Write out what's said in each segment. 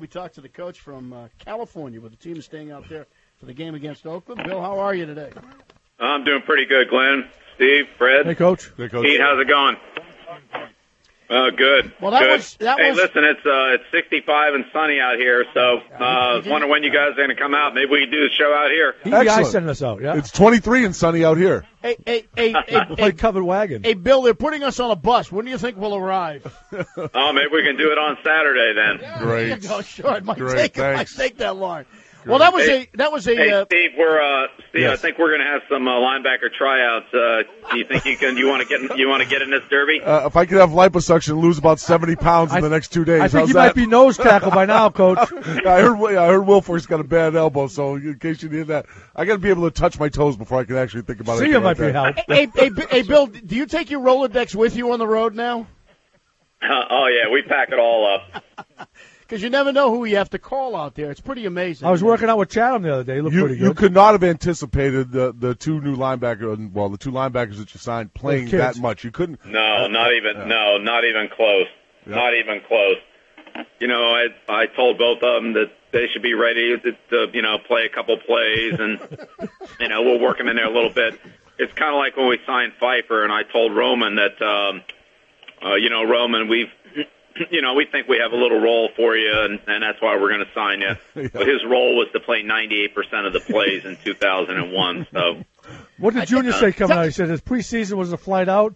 we talk to the coach from California, where the team is staying out there for the game against Oakland. Bill, how are you today? I'm doing pretty good, Glenn, Steve, Fred. Hey, Coach. Pete, how's it going? Oh, good. Well, that good. was. Listen, it's 65 and sunny out here, so I was wondering when you guys are going to come out. Maybe we can do the show out here. EEI sending us out, yeah. It's 23 and sunny out here. A covered wagon. Hey, Bill, they're putting us on a bus. When do you think we'll arrive? Oh, maybe we can do it on Saturday then. Yeah, Great. there you go. Sure, it might Great, take that long. Well, that was Hey, Steve, Yes. I think we're going to have some linebacker tryouts. Do you think you want to get in this derby? If I could have liposuction and lose about 70 pounds in the next 2 days, I think how's he that? might be nose tackle by now, Coach. I heard Wilfork's got a bad elbow, so in case you need that, I got to be able to touch my toes before I can actually think about it. See, it might be help. Hey, Bill, do you take your Rolodex with you on the road now? Oh yeah, we pack it all up. Because you never know who you have to call out there. It's pretty amazing. I was working out with Chatham the other day. He looked pretty good. You could not have anticipated the two new linebackers, well, the two linebackers that you signed playing that much. You couldn't. No, not even close. Yeah. Not even close. You know, I told both of them that they should be ready to play a couple plays, and we'll work them in there a little bit. It's kind of like when we signed Pfeiffer, and I told Roman that Roman, we think we have a little role for you, and that's why we're going to sign you. Yeah. But his role was to play 98% of the plays in 2001. So, what did Junior say coming out? He said his preseason was a flight out.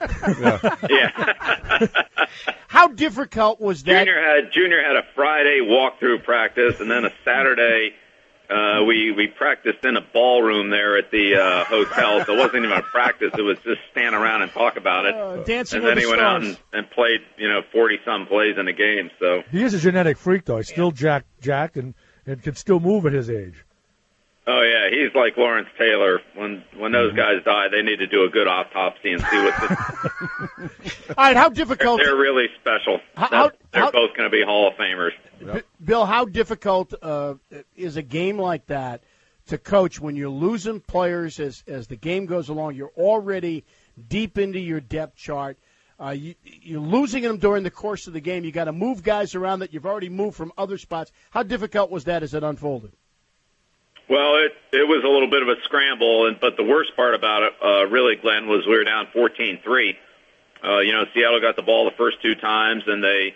yeah. How difficult was that? Junior had a Friday walkthrough practice, and then a Saturday. We practiced in a ballroom there at the hotel, so it wasn't even a practice. It was just stand around and talk about it. Dancing and then with he the went out stars. and played 40-some plays in a game. So He is a genetic freak, though. He's still jacked and can still move at his age. oh yeah, he's like Lawrence Taylor. When those guys die, they need to do a good autopsy and see what. All right, how difficult? They're really special. They're both going to be Hall of Famers. Bill, how difficult is a game like that to coach when you're losing players as the game goes along? You're already deep into your depth chart. You're losing them during the course of the game. You got to move guys around that you've already moved from other spots. How difficult was that as it unfolded? Well, it was a little bit of a scramble, but the worst part about it, really, Glenn, was we were down 14-3. Seattle got the ball the first two times, and they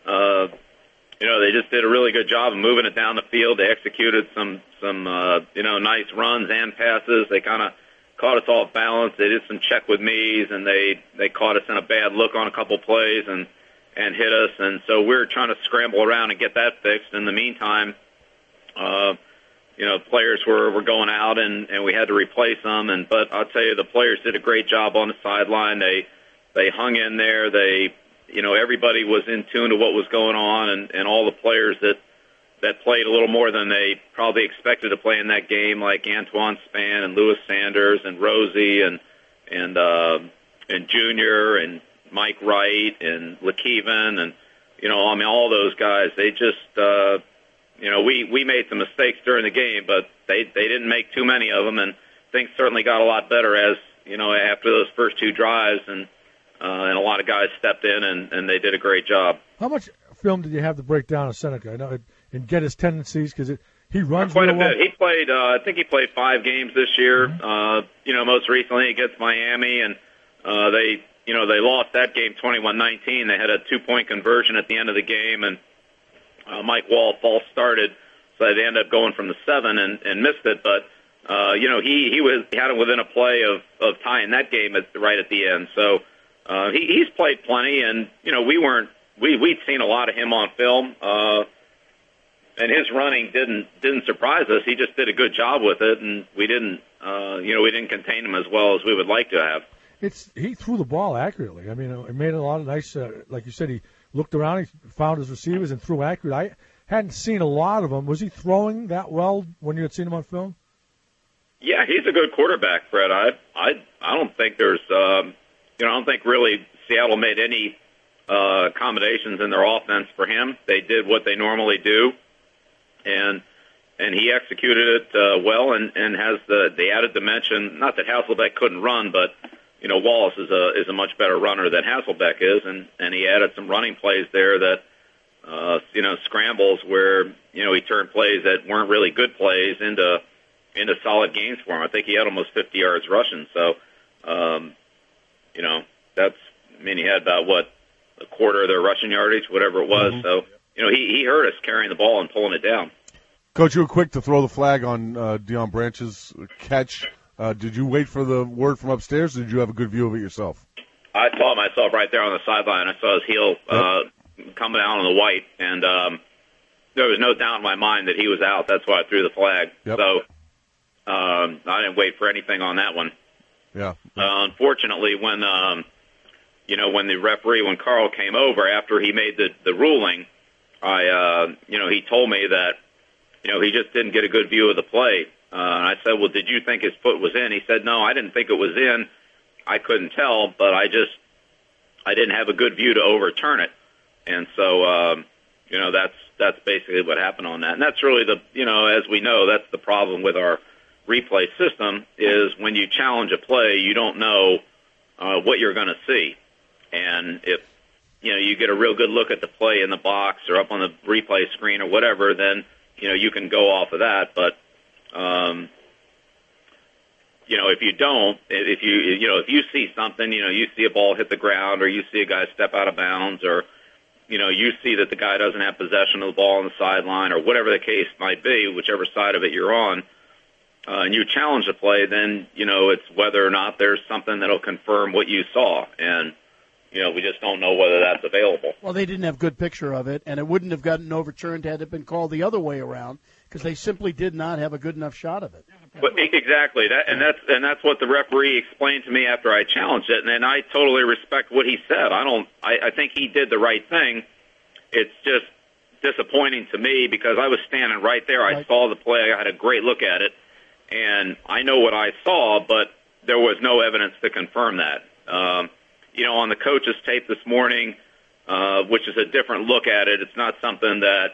just did a really good job of moving it down the field. They executed some nice runs and passes. They kind of caught us off balance. They did some check with me's, and they caught us in a bad look on a couple plays and hit us. And so we were trying to scramble around and get that fixed. In the meantime, players were going out, and we had to replace them. But I'll tell you, the players did a great job on the sideline. They hung in there. Everybody was in tune to what was going on, and all the players that played a little more than they probably expected to play in that game, like Antoine Spann and Lewis Sanders and Rosie and Junior and Mike Wright and LeKeven and all those guys. They just we made some mistakes during the game, but they didn't make too many of them, and things certainly got a lot better as after those first two drives, and a lot of guys stepped in and they did a great job. How much film did you have to break down of Seneca? I know and get his tendencies because he runs quite real a bit. well. He played. I think he played 5 games this year. Mm-hmm. Most recently against Miami, and they lost that game 21-19. They had a 2-point conversion at the end of the game, and Mike Wall false started, so they ended up going from the 7 and missed it. But he had him within a play of tying that game right at the end. So he's played plenty, and we'd seen a lot of him on film. And his running didn't surprise us. He just did a good job with it, and we didn't contain him as well as we would like to have. He threw the ball accurately. I mean, it made a lot of nice. Like you said, he looked around, he found his receivers, and threw accurate. I hadn't seen a lot of them. Was he throwing that well when you had seen him on film? Yeah, he's a good quarterback, Fred. I don't think there's I don't think really Seattle made any accommodations in their offense for him. They did what they normally do. And he executed it well, and has the added dimension. Not that Hasselbeck couldn't run, but Wallace is a much better runner than Hasselbeck is, and he added some running plays there that scrambles where, he turned plays that weren't really good plays into solid gains for him. I think he had almost 50 yards rushing. So, he had about, a quarter of their rushing yardage, whatever it was. So, he hurt us carrying the ball and pulling it down. Coach, you were quick to throw the flag on Deion Branch's catch. Did you wait for the word from upstairs, or did you have a good view of it yourself? I saw it myself right there on the sideline. I saw his heel coming out on the white, and there was no doubt in my mind that he was out. That's why I threw the flag. Yep. So I didn't wait for anything on that one. Yeah. Unfortunately, when the referee, when Carl came over after he made the ruling, he told me that, he just didn't get a good view of the play. And I said, well, did you think his foot was in? He said, no, I didn't think it was in. I couldn't tell, but I didn't have a good view to overturn it. And so, that's basically what happened on that. And that's really as we know, that's the problem with our replay system is when you challenge a play, you don't know what you're going to see. And if, you get a real good look at the play in the box or up on the replay screen or whatever, then, you can go off of that. But, if you don't, if you see something, you see a ball hit the ground or you see a guy step out of bounds or, you see that the guy doesn't have possession of the ball on the sideline or whatever the case might be, whichever side of it you're on, and you challenge the play, then, it's whether or not there's something that'll confirm what you saw. And, we just don't know whether that's available. Well, they didn't have a good picture of it, and it wouldn't have gotten overturned had it been called the other way around because they simply did not have a good enough shot of it. But exactly, that's what the referee explained to me after I challenged it, and I totally respect what he said. I think he did the right thing. It's just disappointing to me because I was standing right there. I saw the play. I had a great look at it, and I know what I saw, but there was no evidence to confirm that. On the coach's tape this morning, which is a different look at it, it's not something that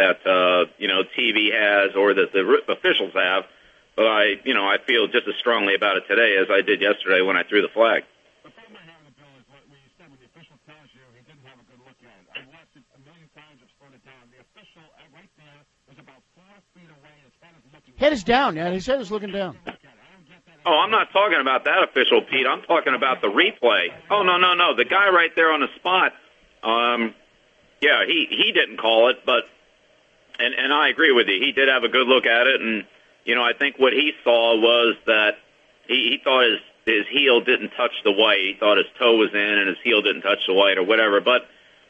TV has or that the officials have. But I feel just as strongly about it today as I did yesterday when I threw the flag. The problem I have with Bill is what you said when the official tells you he didn't have a good look at it. I've watched it a million times. I've slowed it down. The official right there was about 4 feet away as far as looking. Head is down. Yeah, his head is looking down. Oh, I'm not talking about that official, Pete. I'm talking about the replay. Oh, no. The guy right there on the spot, he didn't call it, but and I agree with you. He did have a good look at it, and, I think what he saw was that he thought his heel didn't touch the white. He thought his toe was in and his heel didn't touch the white or whatever. But,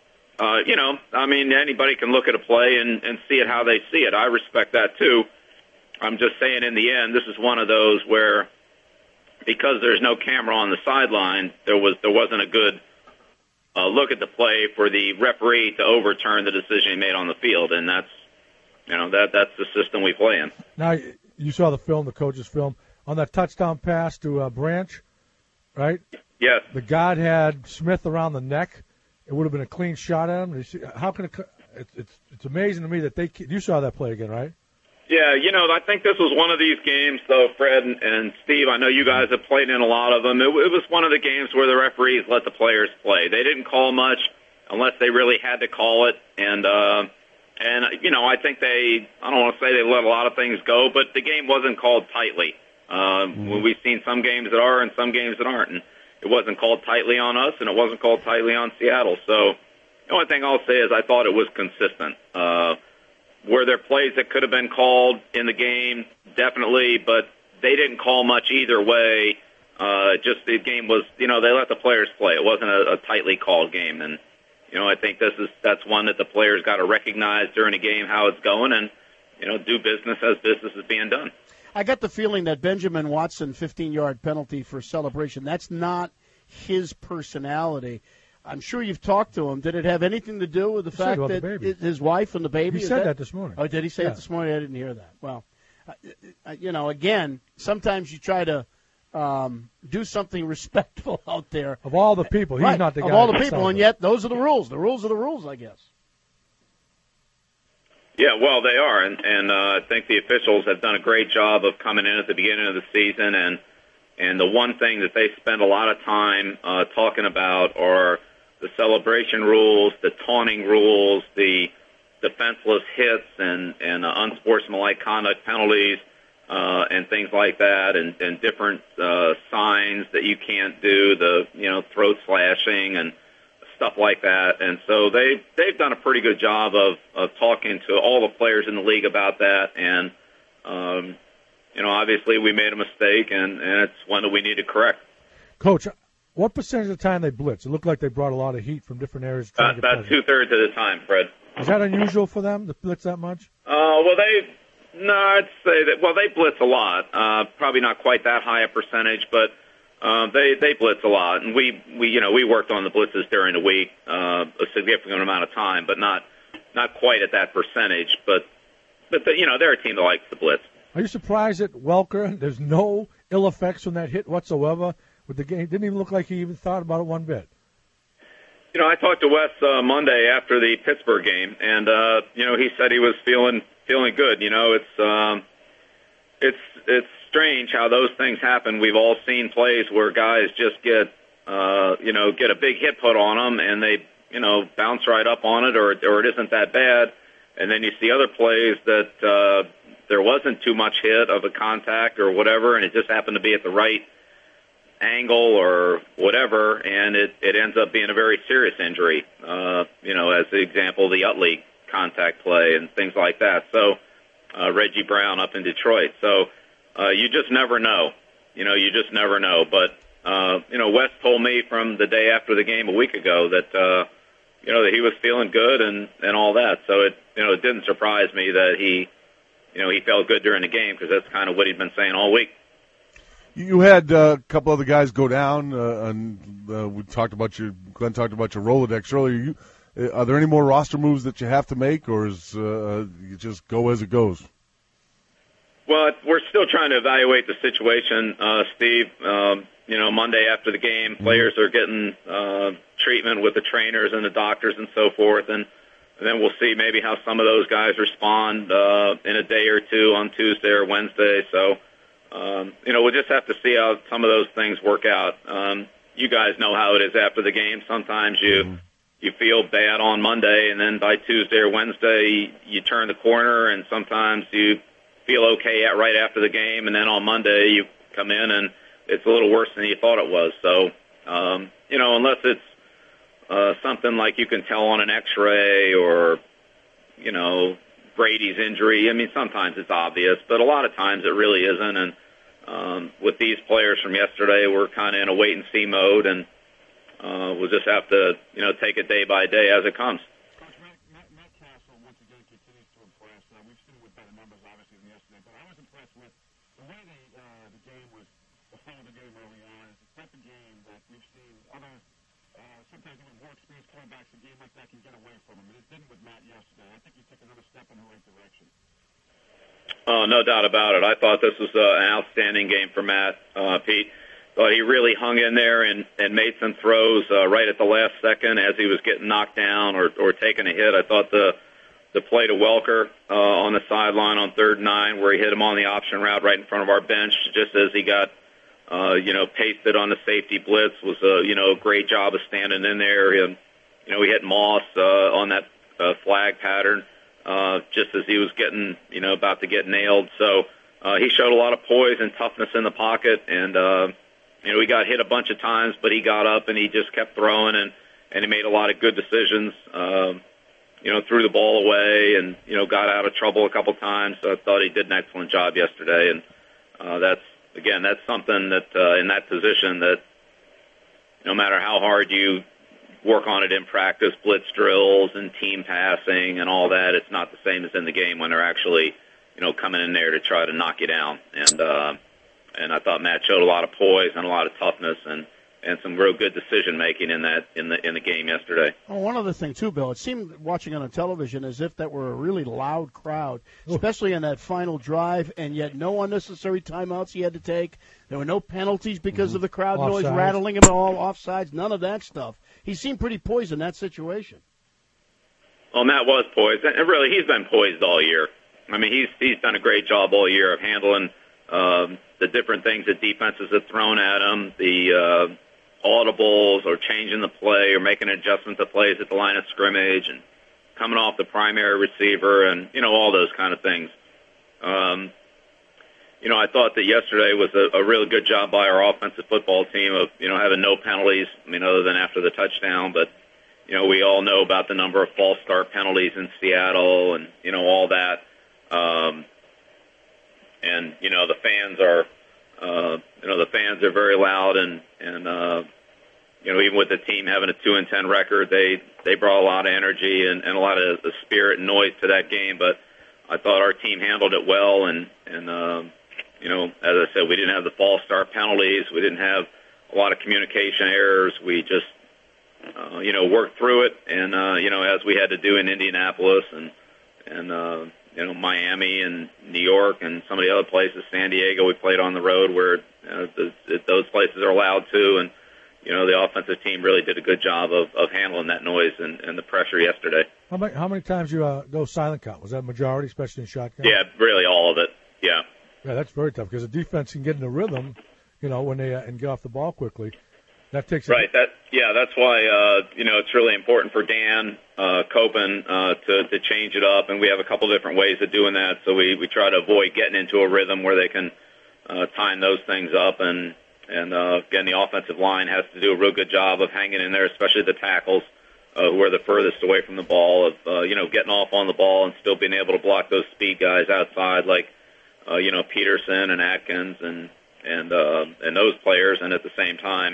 anybody can look at a play and see it how they see it. I respect that, too. I'm just saying in the end, this is one of those where because there's no camera on the sideline, there wasn't a good look at the play for the referee to overturn the decision he made on the field, and that's the system we play in. Now, you saw the film, the coach's film, on that touchdown pass to Branch, right? Yes. The guard had Smith around the neck. It would have been a clean shot at him. How can it's amazing to me that you saw that play again, right? Yeah, I think this was one of these games, though, Fred and Steve, I know you guys have played in a lot of them. It was one of the games where the referees let the players play. They didn't call much unless they really had to call it. And I think I don't want to say they let a lot of things go, but the game wasn't called tightly. We've seen some games that are and some games that aren't. And it wasn't called tightly on us, and it wasn't called tightly on Seattle. So the only thing I'll say is I thought it was consistent. Were there plays that could have been called in the game? Definitely, but they didn't call much either way. Just the game was, they let the players play. It wasn't a tightly called game. And, I think that's one that the players got to recognize during a game how it's going and, do business as business is being done. I got the feeling that Benjamin Watson 15-yard penalty for celebration, that's not his personality. I'm sure you've talked to him. Did it have anything to do with the fact that his wife and the baby? He said that this morning. Oh, did he say it this morning? I didn't hear that. Well, again, sometimes you try to do something respectful out there. Of all the people, he's not the guy. Of all the people, and yet those are the rules. The rules are the rules, I guess. Yeah, well, they are, and I think the officials have done a great job of coming in at the beginning of the season, and the one thing that they spend a lot of time talking about are the celebration rules, the taunting rules, the defenseless hits and unsportsmanlike conduct penalties, and things like that, and different signs that you can't do, the throat slashing and stuff like that. And so they've done a pretty good job of talking to all the players in the league about that. And obviously we made a mistake, and it's one that we need to correct. Coach, what percentage of the time they blitz? It looked like they brought a lot of heat from different areas. About 2/3 of the time, Fred. Is that unusual for them to blitz that much? I'd say that. Well, they blitz a lot. Probably not quite that high a percentage, but they blitz a lot. And we worked on the blitzes during the week a significant amount of time, but not quite at that percentage. But they're a team that likes the blitz. Are you surprised that Welker? There's no ill effects from that hit whatsoever with the game. Didn't even look like he even thought about it one bit. I talked to Wes Monday after the Pittsburgh game, and he said he was feeling good. It's strange how those things happen. We've all seen plays where guys just get a big hit put on them, and they bounce right up on it, or it isn't that bad. And then you see other plays that there wasn't too much hit of a contact or whatever, and it just happened to be at the right angle or whatever, and it ends up being a very serious injury. As the example, the Utley contact play and things like that. So Reggie Brown up in Detroit. So you just never know. You just never know. But Wes told me from the day after the game a week ago that that he was feeling good and all that. So it didn't surprise me that he felt good during the game, because that's kind of what he'd been saying all week. You had a couple other guys go down, and Glenn talked about your Rolodex earlier. Are there any more roster moves that you have to make, or is you just go as it goes? Well, we're still trying to evaluate the situation, Steve. Monday after the game, players are getting treatment with the trainers and the doctors and so forth, and then we'll see maybe how some of those guys respond in a day or two on Tuesday or Wednesday. So, we'll just have to see how some of those things work out. You guys know how it is after the game. Sometimes you feel bad on Monday, and then by Tuesday or Wednesday you turn the corner, and sometimes you feel okay right after the game, and then on Monday you come in and it's a little worse than you thought it was. So, unless it's something like you can tell on an X-ray or, Brady's injury. I mean, sometimes it's obvious, but a lot of times it really isn't. And with these players from yesterday, we're kind of in a wait-and-see mode, and we'll just have to, take it day by day as it comes. Coach, Matt Castle, once again, continues to impress. We've seen it with better numbers, obviously, than yesterday, but I was impressed with the way the game was, the flow of the game early on. It's the type of game that we've seen other, sometimes even more experienced quarterbacks, a game like that can get away from him. And it didn't with Matt yesterday. I think he took another step in the right direction. Oh, no doubt about it. I thought this was an outstanding game for Matt, Pete. Thought he really hung in there and made some throws right at the last second as he was getting knocked down or taking a hit. I thought the play to Welker on the sideline on 3rd and 9, where he hit him on the option route right in front of our bench, just as he got pasted on the safety blitz, was a great job of standing in there. And we hit Moss on that flag pattern just as he was getting about to get nailed. So he showed a lot of poise and toughness in the pocket, and he got hit a bunch of times, but he got up and he just kept throwing, and he made a lot of good decisions. Threw the ball away and got out of trouble a couple times. So I thought he did an excellent job yesterday, and that's something that in that position that no matter how hard you work on it in practice, blitz drills and team passing and all that, it's not the same as in the game when they're actually coming in there to try to knock you down. And I thought Matt showed a lot of poise and a lot of toughness and some real good decision making in the game yesterday. Oh, one other thing too, Bill. It seemed watching on the television as if that were a really loud crowd, especially in that final drive, and yet no unnecessary timeouts he had to take. There were no penalties because of the crowd noise rattling him all, offsides, none of that stuff. He seemed pretty poised in that situation. Well, Matt was poised, and really he's been poised all year. I mean, he's done a great job all year of handling the different things that defenses have thrown at him, the audibles or changing the play or making adjustments to plays at the line of scrimmage and coming off the primary receiver and, all those kind of things. I thought that yesterday was a really good job by our offensive football team of, having no penalties, other than after the touchdown. But, we all know about the number of false start penalties in Seattle and, all that. And, the fans are, very loud and even with the team having a 2-10 record, they brought a lot of energy and a lot of the spirit and noise to that game. But I thought our team handled it well and as I said, we didn't have the false start penalties. We didn't have a lot of communication errors. We just, worked through it. And, as we had to do in Indianapolis and Miami and New York and some of the other places, San Diego, we played on the road where those places are allowed to. And, the offensive team really did a good job of handling that noise and the pressure yesterday. How many times you go silent count? Was that majority, especially in shotgun? Yeah, really all of it. Yeah. Yeah, that's very tough because the defense can get in a rhythm, when they and get off the ball quickly. That takes right. That's why it's really important for Dan Copen to change it up, and we have a couple different ways of doing that. So we try to avoid getting into a rhythm where they can time those things up, and again, the offensive line has to do a real good job of hanging in there, especially the tackles who are the furthest away from the ball, of getting off on the ball and still being able to block those speed guys outside, like Peterson and Atkins and those players, and at the same time,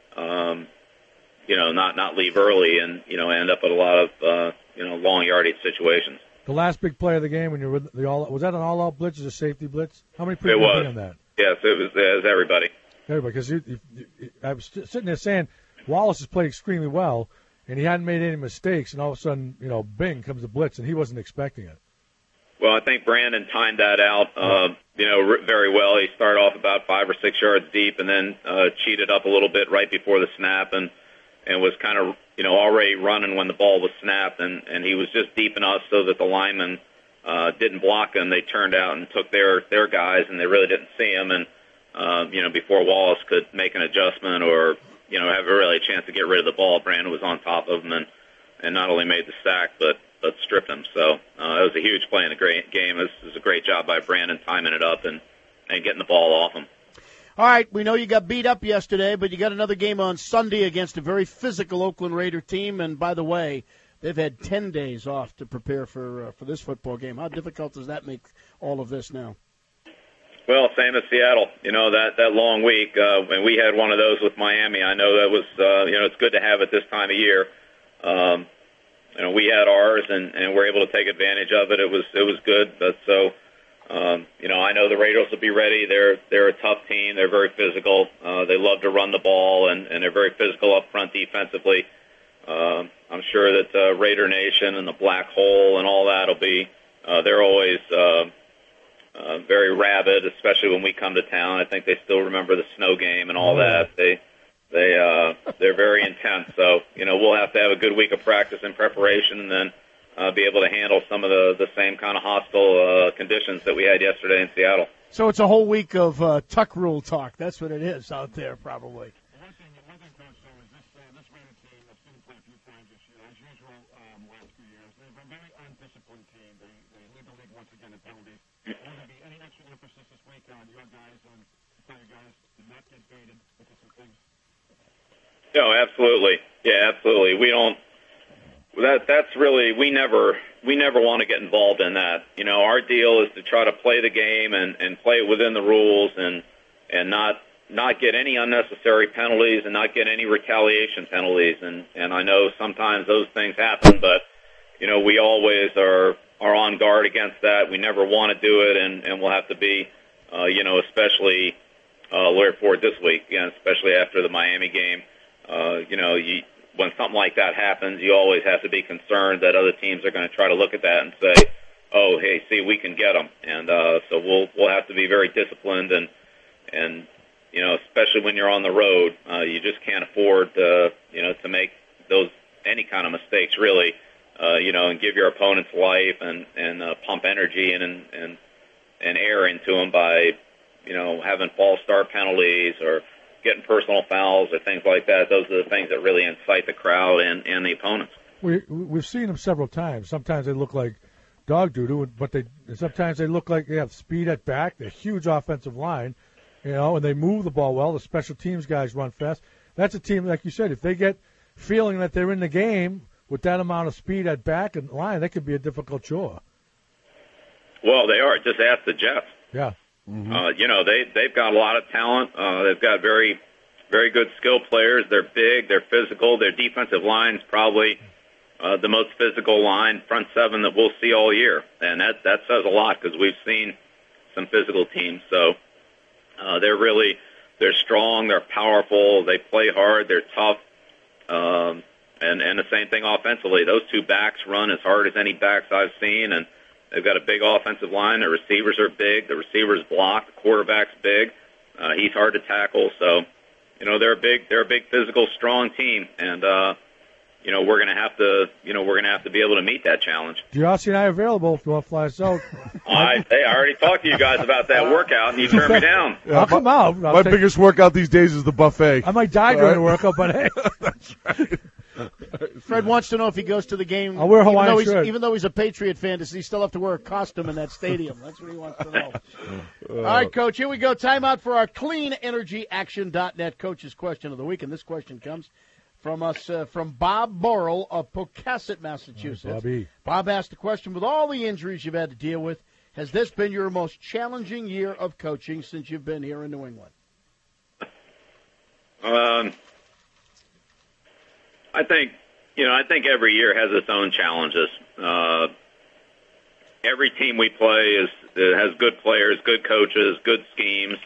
not leave early and end up with a lot of long yardage situations. The last big play of the game when you were was that an all-out blitz or a safety blitz? How many people were in that? Yes, it was everybody. Everybody, because I was sitting there saying Wallace has played extremely well, and he hadn't made any mistakes, and all of a sudden, bing, comes the blitz, and he wasn't expecting it. Well, I think Brandon timed that out, very well. He started off about 5 or 6 yards deep, and then cheated up a little bit right before the snap, and was kind of already running when the ball was snapped, and he was just deep enough so that the linemen didn't block him. They turned out and took their guys, and they really didn't see him, and before Wallace could make an adjustment or have really a chance to get rid of the ball, Brandon was on top of him and not only made the sack but stripped him. So it was a huge play in a great game. It was a great job by Brandon timing it up and getting the ball off him. All right, we know you got beat up yesterday, but you got another game on Sunday against a very physical Oakland Raider team. And by the way, they've had 10 days off to prepare for this football game. How difficult does that make all of this now? Well, same as Seattle. That long week. When we had one of those with Miami, I know that was it's good to have it this time of year. We had ours, and we're able to take advantage of it. It was good. But so, I know the Raiders will be ready. They're a tough team. They're very physical. They love to run the ball, and they're very physical up front defensively. I'm sure that Raider Nation and the Black Hole and all that will be. They're always very rabid, especially when we come to town. I think they still remember the snow game and all that. They're very intense. So, we'll have to have a good week of practice and preparation and then be able to handle some of the same kind of hostile conditions that we had yesterday in Seattle. So it's a whole week of tuck rule talk. That's what it is out there, probably. One thing, Coach, though, is this Raider team that's been played a few times this year, as usual, last few years, they're a very undisciplined team. They lead the league once again in penalties. Will there be any extra emphasis this week on your guys, on tell you guys to not get baited into some things? No, absolutely. Yeah, absolutely. We don't. That's really we never want to get involved in that. Our deal is to try to play the game and play it within the rules and not get any unnecessary penalties and not get any retaliation penalties. And I know sometimes those things happen, but we always are on guard against that. We never want to do it, and we'll have to be especially alert for it this week. Especially after the Miami game. When something like that happens, you always have to be concerned that other teams are going to try to look at that and say, "Oh, hey, see, we can get them." And so we'll have to be very disciplined and especially when you're on the road, you just can't afford to make those any kind of mistakes really, and give your opponents life and pump energy and air into them by having false start penalties or getting personal fouls or things like that. Those are the things that really incite the crowd and the opponents. We've seen them several times. Sometimes they look like dog doo-doo, but sometimes they look like they have speed at back. They're a huge offensive line, and they move the ball well. The special teams guys run fast. That's a team, like you said, if they get feeling that they're in the game with that amount of speed at back and line, that could be a difficult chore. Well, they are. Just ask the Jets. Yeah. Mm-hmm. They've got a lot of talent. They've got very, very good skill players. They're big. They're physical. Their defensive line's probably the most physical line, front seven that we'll see all year, and that says a lot because we've seen some physical teams. So they're strong. They're powerful. They play hard. They're tough. And the same thing offensively. Those two backs run as hard as any backs I've seen, and they've got a big offensive line. The receivers are big. The receivers block. The quarterback's big. He's hard to tackle. So, they're a big physical, strong team, and we're gonna have to be able to meet that challenge. Giossi and I are available if you want to fly us out. I already talked to you guys about that workout, and you turned me down. I'll come out. My biggest workout these days is the buffet. I might die during the workout, but hey. That's right. Fred wants to know if he goes to the game. I'll wear a Hawaiian shirt. Even though he's a Patriot fan, does he still have to wear a costume in that stadium? That's what he wants to know. All right, Coach, here we go. Timeout for our CleanEnergyAction.net Coach's Question of the Week. And this question comes from us from Bob Borrell of Pocasset, Massachusetts. Bobby. Bob asked the question, with all the injuries you've had to deal with, has this been your most challenging year of coaching since you've been here in New England? I think every year has its own challenges. Every team we play has good players, good coaches, good schemes,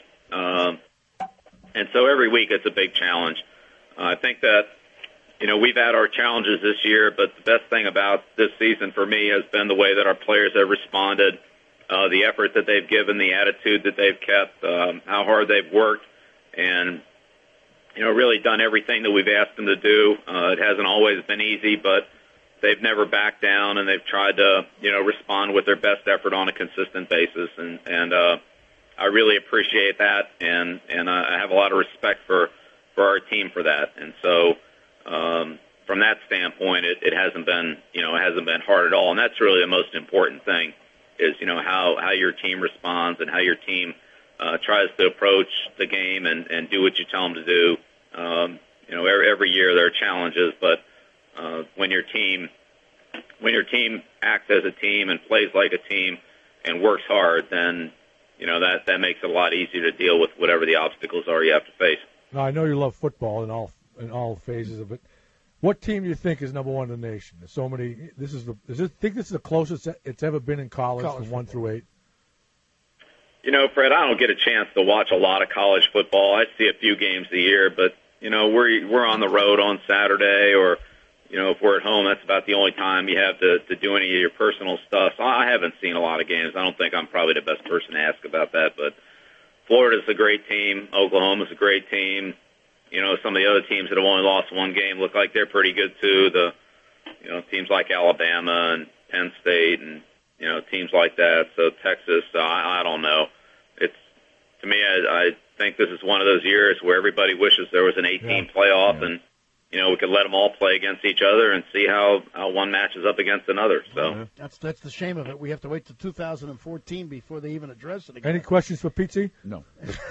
and so every week it's a big challenge. I think that we've had our challenges this year, but the best thing about this season for me has been the way that our players have responded, the effort that they've given, the attitude that they've kept, how hard they've worked, and really done everything that we've asked them to do. It hasn't always been easy, but they've never backed down, and they've tried to, respond with their best effort on a consistent basis. And I really appreciate that, and I have a lot of respect for our team for that. And so from that standpoint, it hasn't been, hard at all. And that's really the most important thing is, how your team responds and how your team tries to approach the game and do what you tell them to do. Every year there are challenges, but when your team acts as a team and plays like a team and works hard, then that makes it a lot easier to deal with whatever the obstacles are you have to face. Now, I know you love football in all phases of it. What team do you think is number one in the nation? There's so many. Think this is the closest it's ever been in college from 1 through 8? Fred, I don't get a chance to watch a lot of college football. I see a few games a year, but we're on the road on Saturday, or if we're at home, that's about the only time you have to do any of your personal stuff. So I haven't seen a lot of games. I don't think I'm probably the best person to ask about that, but Florida's a great team. Oklahoma's a great team. Some of the other teams that have only lost one game look like they're pretty good too. Teams like Alabama and Penn State and teams like that. So Texas, I don't know. To me, I think this is one of those years where everybody wishes there was an 8-team playoff, and we could let them all play against each other and see how one matches up against another. So that's the shame of it. We have to wait till 2014 before they even address it again. Any questions for Pete? No.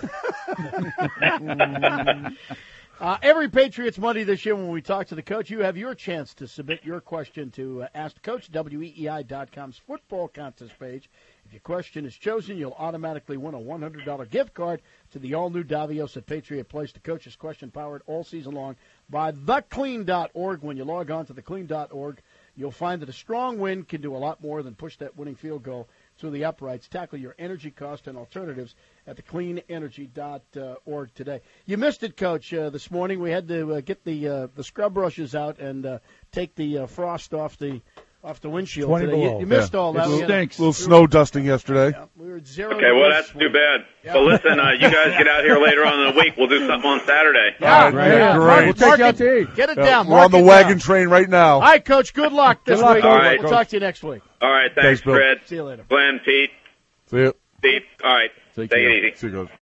Every Patriots Monday this year when we talk to the coach, you have your chance to submit your question to Ask the Coach, WEEI.com's football contest page. If your question is chosen, you'll automatically win a $100 gift card to the all-new Davios at Patriot Place. The coach's question powered all season long by theclean.org. When you log on to theclean.org, you'll find that a strong wind can do a lot more than push that winning field goal through the uprights. Tackle your energy cost and alternatives at thecleanenergy.org today. You missed it, Coach, this morning. We had to get the scrub brushes out and take the frost off the windshield 20 today. below. You missed all that. It stinks. A little snow dusting yesterday. Yeah, we were at 0. Okay, well, that's too bad. Yeah. So listen, you guys get out here later on in the week. We'll do something on Saturday. Yeah, Right, yeah. great. We'll take you out to eat. Get it down. We're Mark on the it wagon down. train right now. All right, Coach, good luck this Good luck, week. All right. We'll talk to you next week. All right, Thanks, thanks Bill. Fred. See you later. Glenn, Pete, See you. Steve. All right, Take take care. it easy. See you guys.